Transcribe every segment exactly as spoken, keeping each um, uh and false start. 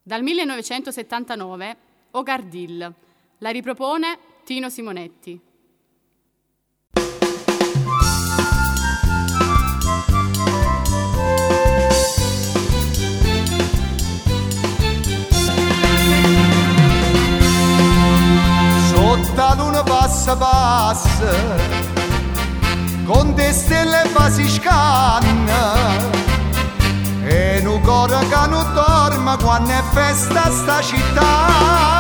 Dal millenovecentosettantanove Ogardil. La ripropone Tino Simonetti. Sotto la luna passa passa, con te stelle basi scanna, e un cuore che non dorme quando è festa sta città.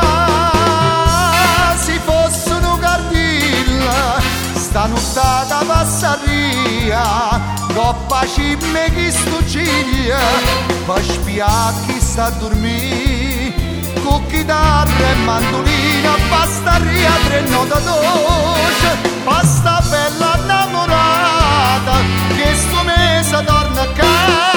Si fosse un Ogardil, sta nottata passa via, coppa cimme chi stuciglia, per spiare chi sta a dormire, con chitarra e mandolina, basta ria tre note dolce, basta bella innamorata, che sto mese torna a casa.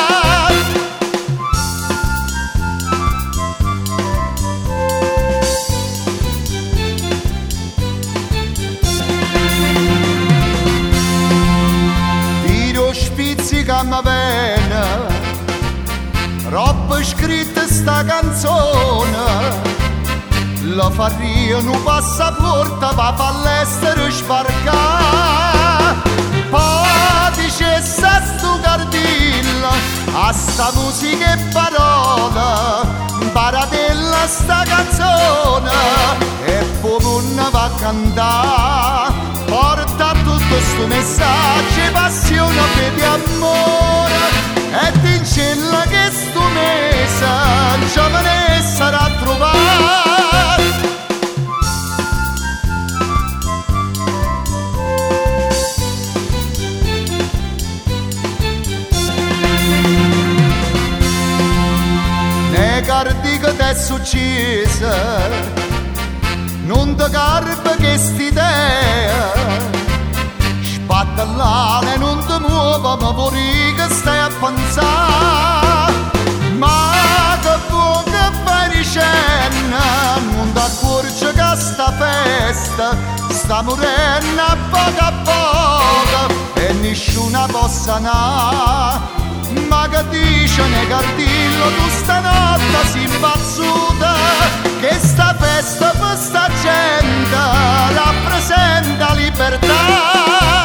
Spizzica mi vena, roba scritta sta canzone, la fa rio un passaporto va all'estero sbarcare. Poi dice sta sto Ogardil, a sta musica e parola, baratella sta canzone, e poi non va a cantare, porta tutto sto messaggio, passione, fede, amore, e dincella che sto mese giovane sarà a trovare. Ne cardi che t'è successa, non ti carpa che st'idea, spattellare non ti muova, ma vorrei che stai a pensare. Ma che buon che fai ricenna, non ti accorgi che sta festa sta morendo a poco a poco, e nessuna possa andare. Ma che dice ne Ogardil, tu stanotte si impazzuta, che sta festa per sta gente rappresenta libertà.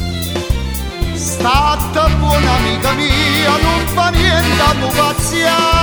State buona amica mia, non fa niente a mu paziare.